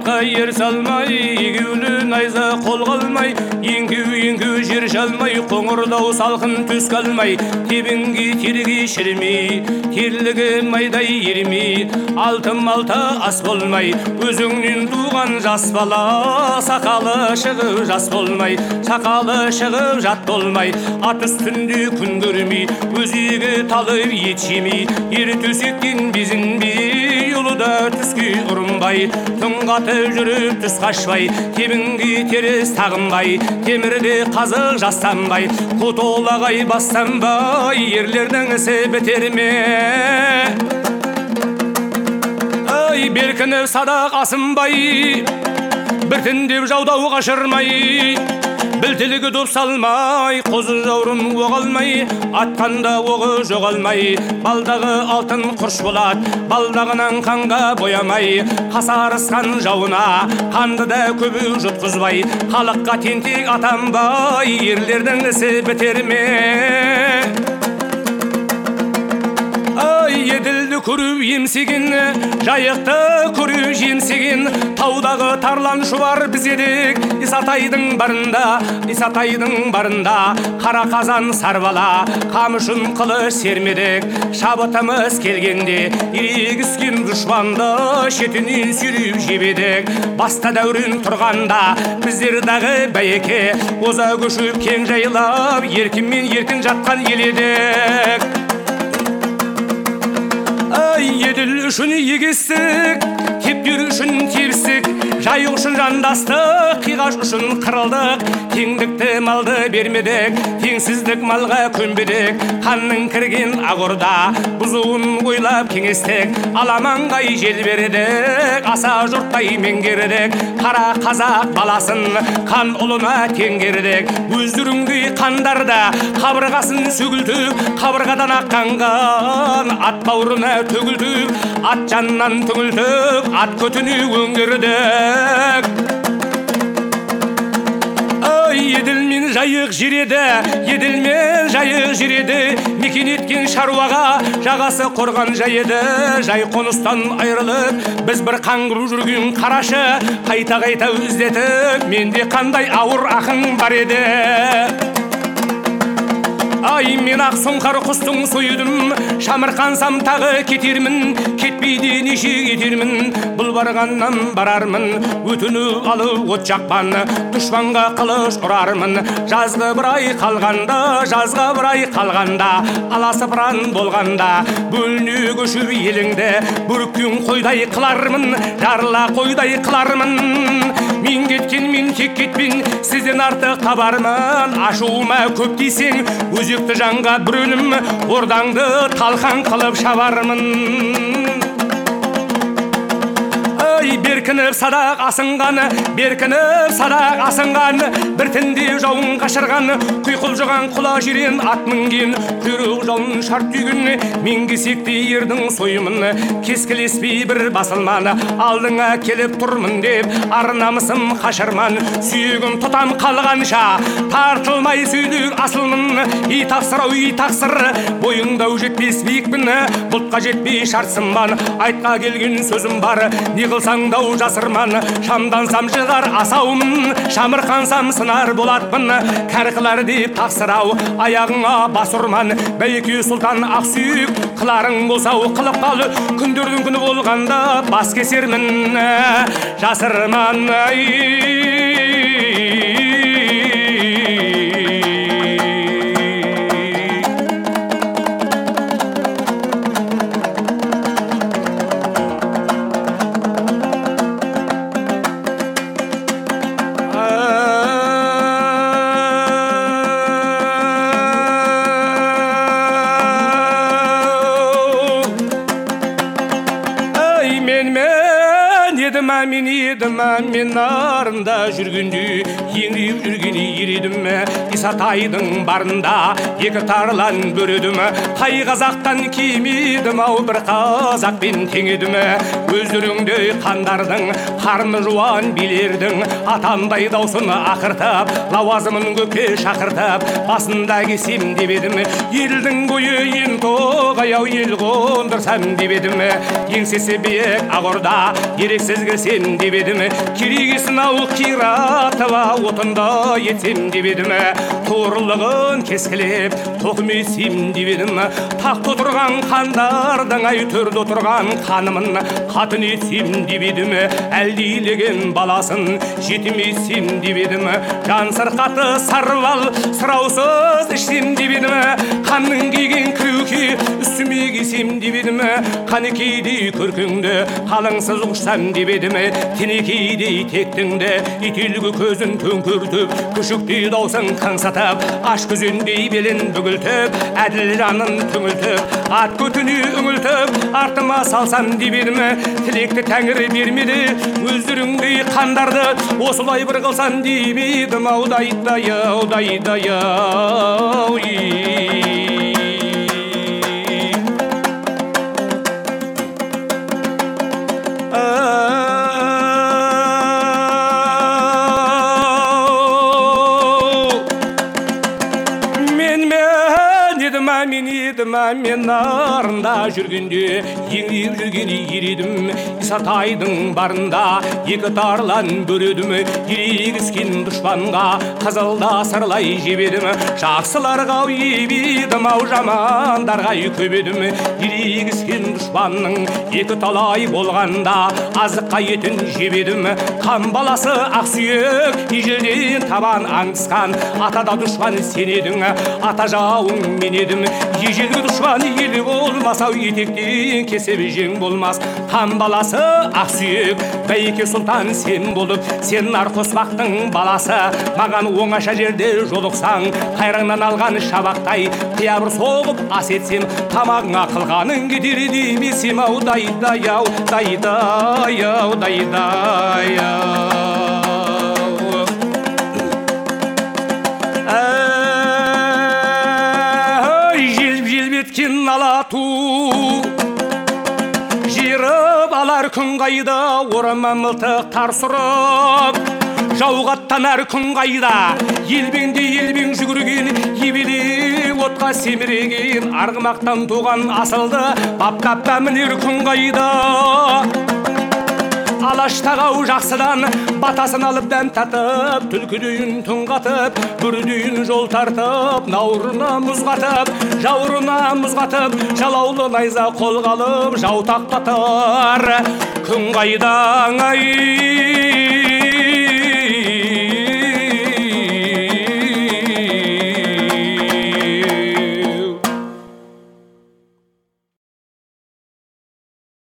атқа ер салмай, егеулі найза қолға алмай, еңкеу жер жалмай, қоңырдау салқын түс қалмай, тебенге терге шірмей, терлігі майдай ермей, алты ас болмай, өзіңнен туған жас бала, сақалы шығып жас болмай, сақалы шығып жат болмай, ат үстінде күн көрмей, өзегі талып ет жемей, ер төсектен безінбей, ұлыда түске ұрынбай, түнғаты жүріп түс қашпай, тебінге теріс тағынбай, темірде қазық жастанбай, құтолағай бастанбай, ерлердің ісі бітер ме? Ай, беркініп садақ асынбай, біртіндеп жаудау қашырмай, білтілігі доп салмай, қозы жаурын оғалмай, атқанда оғы жоғалмай, балдағы алтын құрш болат, балдағынан қанға боямай, қасарысқан жауына қанды да көбі жұтқызбай, халыққа тентек атанбай, ерлердің ісі бітер ме? Еділді көріп емсеген, жайықты көріп жемсеген, таудағы тарлан шұбар біз едік. Исатайдың барында, қара қазан сарбала, қамышын қылыш сермедік. Шабытымыз келгенде, ерегіскен дұшпанды шетінен сүйреп жебедік. Баста дәурен тұрғанда, біздердағы бәйеке, оза көшіп кең жайлап, еркінмен еркін жатқан ел едік. Еділ үшін егестік, тептер үшін тепістік, жайық үшін жандастық, қиғаш үшін қырылдық, теңдікті малды бермедік, теңсіздік малға көнбедік, қанның кірген ағырда бұзуын ойлап кеңестік, аламанғай жел бердік, аса жұрттай меңгердік, қара қазақ баласын қан ұлына теңгердік, өздеріңдей қандарда қабырғасын сөгілтіп, қабырғадан аққанған ат бауырына төгілтіп, ат жаннан түңілтіп, ат көтіні өңгердік. Еділмен жайық жереді, еділмен жайық жереді, мекен еткен шаруаға жағасы қорған жайеді. Жай қоныстан айрылып, біз бір қаңғырып жүрген қарашы, қайта іздетіп, менде қандай ауыр ақын бар еді. Ай, мен ақ сұңқар құстың сойдым, шамырқансам тағы кетермін, кетпейді неше кетермін, бұл барғаннан барармын, өтіні алып от жақпан, дұшпанға қылыш ұрармын. Жазғы бір ай қалғанда, аласыпыран болғанда, бөліне көшіп еліңді, бүріккен қойдай қылармын, жарыла қойдай қылармын. Мен кеткенмен тек кетпен, сізден артық табармын, ашуыма көп дейсең, өзекті жанға бір өлім, ордаңды талқан қылып шабармын. Беркініп садақ асынған, біртінде жауын қашырған, құйқыл жоған құла жирен ат мінген, құйрық жауын шарт түйген, мен кесекте ердің сойымын, кескілеспей бір басылман, алдыңа келіп тұрмын деп, ар намысым қашырман, сүйегім тұтам қалғанша, тартылмай сөйлер асылмын. И тақсыр, бойыңдау жетпес биікпін, бұлтқа жетпей шартсынман, айтқа келген сөзім бар, не қылсаң дау жасырман. Шамдансам жығар асаумын, шамырқансам сынар болатпын, кәрқылар деп тақсырау, аяғыңа бас ұрман. Бәйке сұлтан ақсүйік, қыларың болсау қылып қал, күндердің күні болғанда бас кесермін, жасырман. Мен нарында жүргенде еңіреп жүрген ер едім. Исатайдың барында екі тарлан бөрідім. Қай қазақтан кимедім ау, бір қазақпен тең едім. Өздеріңде қандардың, қарны жуан билердің, атандай даусын ақыртып, лауазымын көкке шақыртып, басында кесем деп едім. Елдің бойы ен тоға осылай ау ел қондырсам деп едім, еңсесі биік ақ орда ерексіз кірсем деп едім, керегесін ау қиратып отында етсем деп едім, туырлығын кескілеп тоқымесем деп едім, тақта отырған хандардың ай төрде отырған ханымын қатын етсем деп едім, әлдилеген баласын жетімесем деп едім, жан сырқаты сарвал сұраусыз ішсем деп едім, ханның киген крюки үстіме кисем деп едім, қанекейдей көркіңді қалыңсыз ұқсам деп едім, тенекейдей тектіңді ителгі көзін төңкертіп, күшіктей даусың қаңсатып, аш күзендей белін бүгілтіп, әділ жанын түңілтіп, ат көтіне үңілтіп, артыма салсам деп едім, тілекті тәңір бермеді, өздеріңдей қандарды осылай бір қылсам деп едім, аудайдай аудайдай ау. Мен нарында жүргенде еңіреп жүрген ер едім, Исатайдың барында екі тарлан бөредім, ерегіскен дұшпанға қызылда сырлай жебедім, жақсыларға ебедім, ау жамандарға көбедім, ерегіскен дұшпанның екі талай болғанда азыққа етін жебедім, қан баласы ақсүйек ежелден табан аңдысқан, атада дұшпан сен едің, ата жауың мен едім, ежелгі дұшпан елі болмас, ау етектен кесіп жең болмас, хан баласы ақсүйек бәйке сұлтан сен болып, сен нарқосбақтың баласы, маған оңаша жерде жолықсаң, қайраңнан алған шабақтай қиябыр соғып ас етсем, тамағыңа қылғаның кетер демесем, ау дайдай ау, дайдай ау, дайдай ау. Алату жиріп алар күн қайда, орама мылтық тарсырып, жауға аттанар күн қайда, елбеңде елбең жүгірген, ебеле отқа семіреген, арғымақтан туған асылды баптапта мінер күн қайда. Алаштағау жақсыдан батасын алып дәм татып, түлкідейін тұңғатып, бүрдейін жол тартып, наурына мұзғатып, жаурына мұзғатып, жалаулы найза қолғалып, жау тақпатыр күн қайдаң ай.